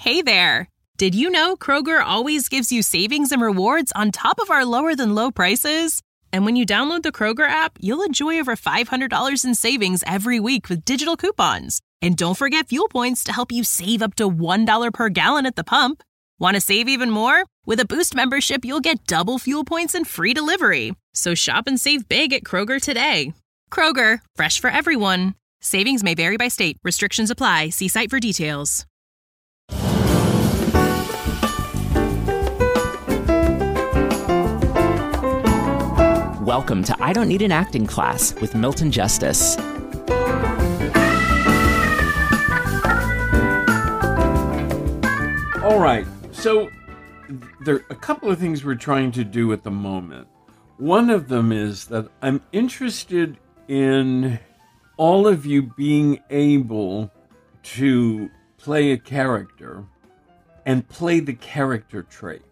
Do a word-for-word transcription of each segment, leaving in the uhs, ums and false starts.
Hey there! Did you know Kroger always gives you savings and rewards on top of our lower-than-low prices? And when you download the Kroger app, you'll enjoy over five hundred dollars in savings every week with digital coupons. And don't forget fuel points to help you save up to one dollar per gallon at the pump. Want to save even more? With a Boost membership, you'll get double fuel points and free delivery. So shop and save big at Kroger today. Kroger, fresh for everyone. Savings may vary by state. Restrictions apply. See site for details. Welcome to I Don't Need an Acting Class with Milton Justice. All right, so there are a couple of things we're trying to do at the moment. One of them is that I'm interested in all of you being able to play a character and play the character trait.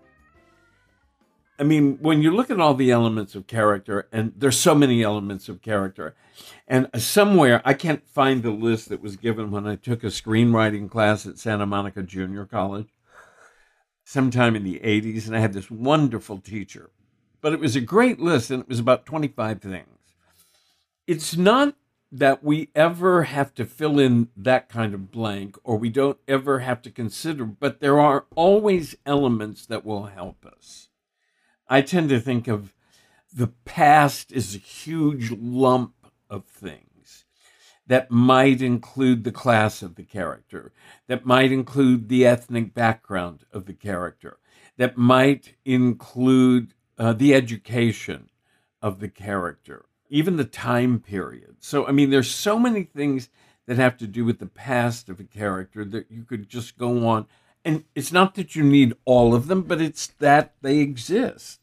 I mean, when you look at all the elements of character, and there's so many elements of character, and somewhere, I can't find the list that was given when I took a screenwriting class at Santa Monica Junior College sometime in the eighties, and I had this wonderful teacher. But it was a great list, and it was about twenty-five things. It's not that we ever have to fill in that kind of blank, or we don't ever have to consider, but there are always elements that will help us. I tend to think of the past as a huge lump of things that might include the class of the character, that might include the ethnic background of the character, that might include uh, the education of the character, even the time period. So, I mean, there's so many things that have to do with the past of a character that you could just go on. And it's not that you need all of them, but it's that they exist.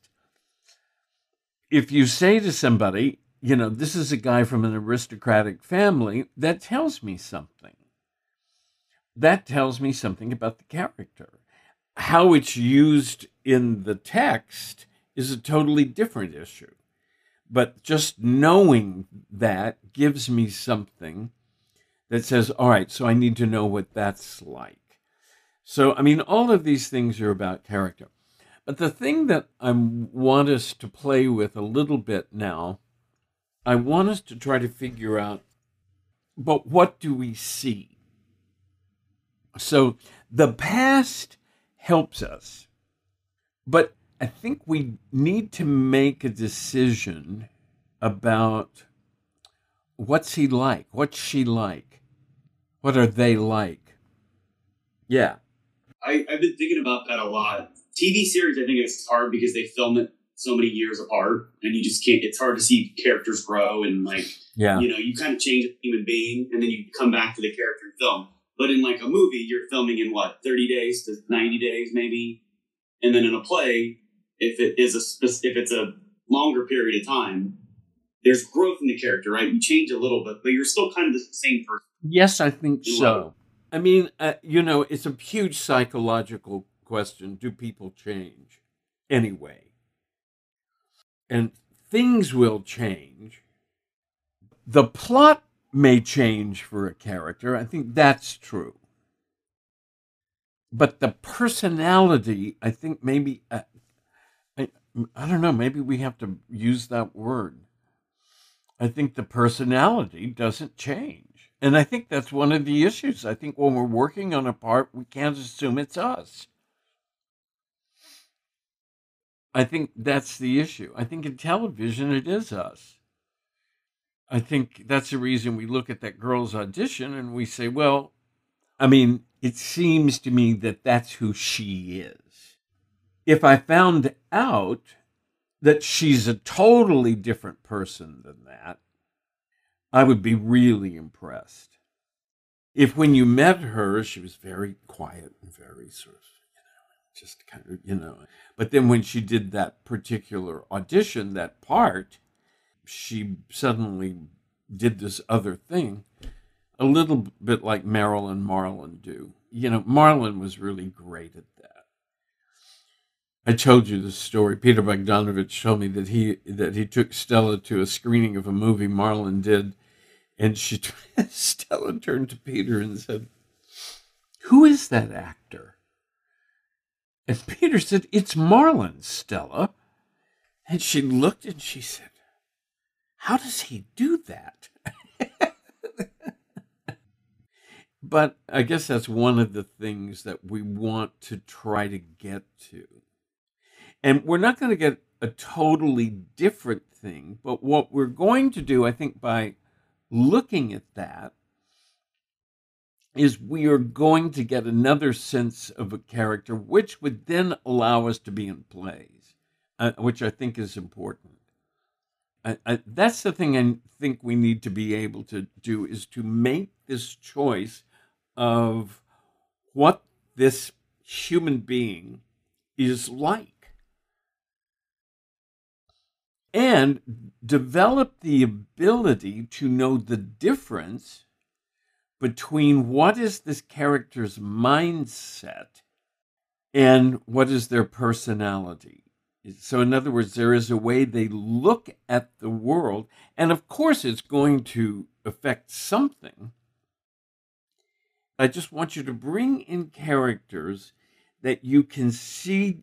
If you say to somebody, you know, this is a guy from an aristocratic family, that tells me something. That tells me something about the character. How it's used in the text is a totally different issue. But just knowing that gives me something that says, all right, so I need to know what that's like. So, I mean, all of these things are about character. But the thing that I want us to play with a little bit now, I want us to try to figure out, but what do we see? So the past helps us, but I think we need to make a decision about what's he like, what's she like, what are they like? Yeah. I, I've been thinking about that a lot. T V series, I think it's hard because they film it so many years apart, and you just can't, it's hard to see characters grow, and like, yeah. you know, you kind of change a human being, and then you come back to the character in film. But in like a movie, you're filming in what, thirty days to ninety days maybe? And then in a play, if it is a, if it's a longer period of time, there's growth in the character, right? You change a little bit, but you're still kind of the same person. Yes, I think so. I mean, uh, you know, it's a huge psychological question. Do people change anyway? And things will change. The plot may change for a character. I think that's true. But the personality, I think maybe, uh, I, I don't know, maybe we have to use that word. I think the personality doesn't change. And I think that's one of the issues. I think when we're working on a part, we can't assume it's us. I think that's the issue. I think in television, it is us. I think that's the reason we look at that girl's audition and we say, well, I mean, it seems to me that that's who she is. If I found out that she's a totally different person than that, I would be really impressed. If when you met her, she was very quiet and very sort of, you know, just kind of, you know. But then when she did that particular audition, that part, she suddenly did this other thing, a little bit like Meryl and Marlon do. You know, Marlon was really great at that. I told you this story. Peter Bogdanovich told me that he that he took Stella to a screening of a movie Marlon did, and she Stella turned to Peter and said, who is that actor? And Peter said, it's Marlon, Stella. And she looked and she said, how does he do that? But I guess that's one of the things that we want to try to get to. And we're not going to get a totally different thing, but what we're going to do, I think, by looking at that, is we are going to get another sense of a character, which would then allow us to be in plays, uh, which I think is important. I, I, that's the thing I think we need to be able to do, is to make this choice of what this human being is like, and develop the ability to know the difference between what is this character's mindset and what is their personality. So in other words, there is a way they look at the world, and of course it's going to affect something. I just want you to bring in characters that you can see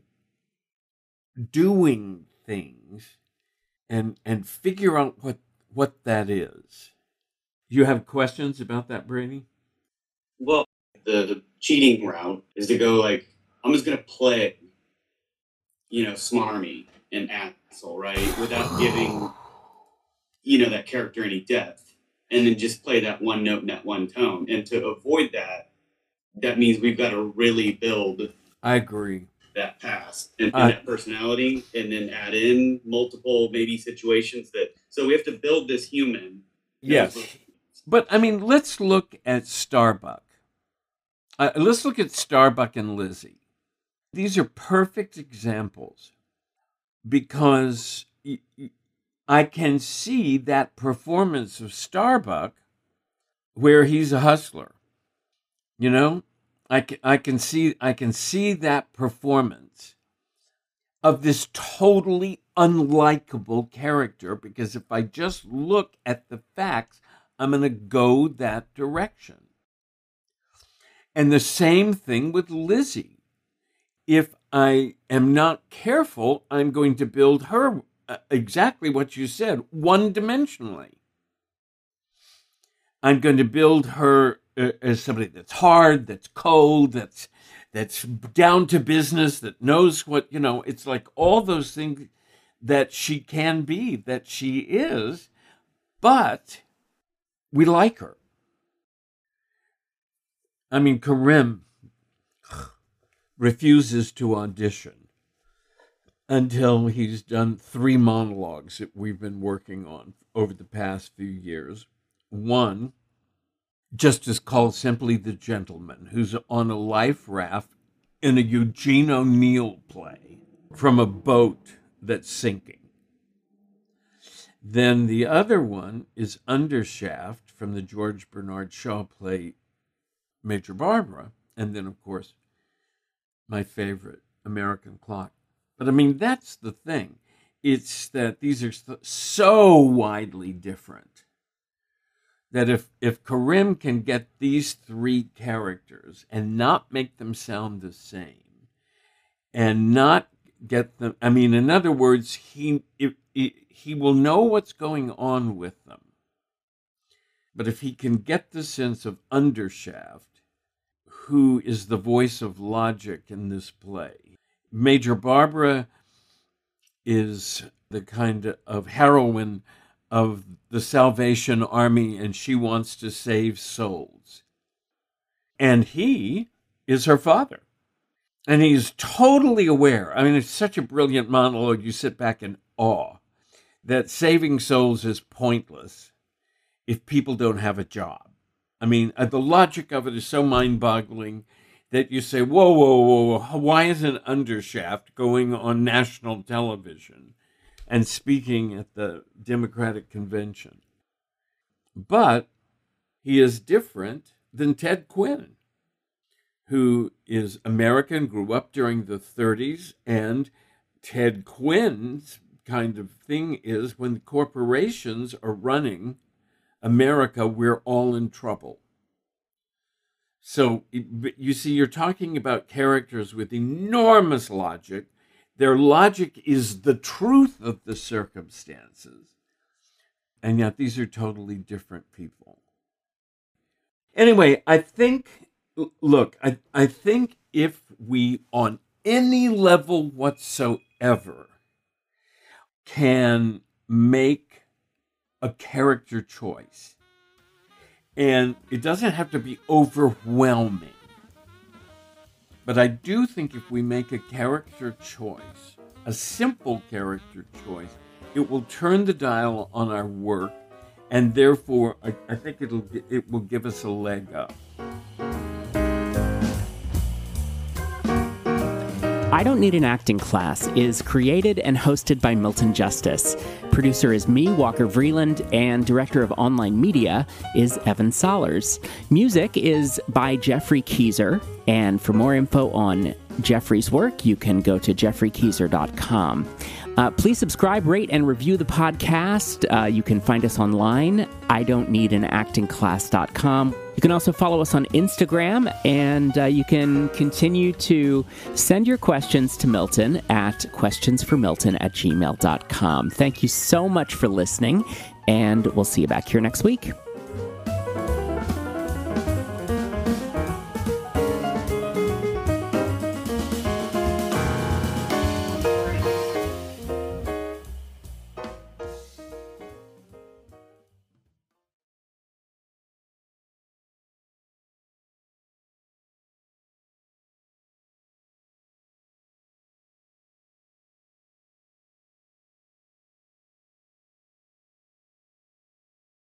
doing things and and figure out what, what that is. You have questions about that, Brady? Well, the cheating route is to go like, I'm just going to play, you know, smarmy and asshole, right? Without giving, you know, that character any depth. And then just play that one note and that one tone. And to avoid that, that means we've got to really build. I agree. That past and, and uh, that personality, and then add in multiple maybe situations that. So we have to build this human. Yes, but I mean, let's look at Starbuck. Uh, let's look at Starbuck and Lizzie. These are perfect examples because y- y- I can see that performance of Starbuck where he's a hustler. You know, I can, I can see I can see that performance of this totally unlikable character, because if I just look at the facts, I'm going to go that direction. And the same thing with Lizzie. If I am not careful, I'm going to build her uh, exactly what you said, one-dimensionally. I'm going to build her uh, as somebody that's hard, that's cold, that's that's down to business, that knows what, you know, it's like all those things that she can be, that she is, but we like her. I mean, Karim refuses to audition until he's done three monologues that we've been working on over the past few years. One, just is called simply The Gentleman, who's on a life raft in a Eugene O'Neill play from a boat that's sinking. Then the other one is Undershaft from the George Bernard Shaw play Major Barbara. And then, of course, my favorite, American Clock. But I mean, that's the thing. It's that these are so widely different that if, if Karim can get these three characters and not make them sound the same, and not get them, I mean, in other words, he, it, it, he will know what's going on with them. But if he can get the sense of Undershaft, who is the voice of logic in this play, Major Barbara is the kind of heroine of the Salvation Army, and she wants to save souls. And he is her father. And he's totally aware. I mean, it's such a brilliant monologue. You sit back in awe that saving souls is pointless if people don't have a job. I mean, the logic of it is so mind-boggling that you say, whoa, whoa, whoa, whoa, why isn't Undershaft going on national television and speaking at the Democratic convention? But he is different than Ted Quinn, who is American, grew up during the thirties, and Ted Quinn's kind of thing is when corporations are running America, we're all in trouble. So you see, you're talking about characters with enormous logic. Their logic is the truth of the circumstances. And yet these are totally different people. Anyway, I think, look, I, I think if we, on any level whatsoever, can make a character choice, and it doesn't have to be overwhelming, but I do think if we make a character choice, a simple character choice, it will turn the dial on our work, and therefore I, I think it'll it will give us a leg up. I Don't Need an Acting Class is created and hosted by Milton Justice. Producer is me, Walker Vreeland, and director of online media is Evan Sollers. Music is by Jeffrey Keyser, and for more info on Jeffrey's work, you can go to jeffrey keyser dot com. Uh, please subscribe, rate, and review the podcast. Uh, you can find us online, I don't need an acting class dot com. You can also follow us on Instagram, and uh, you can continue to send your questions to Milton at questions for milton at gmail dot com. Thank you so much for listening, and we'll see you back here next week.